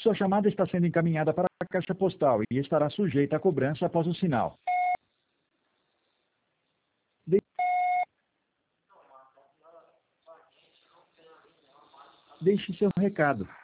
Sua chamada está sendo encaminhada para a caixa postal e estará sujeita a cobrança após o sinal. Deixe seu recado.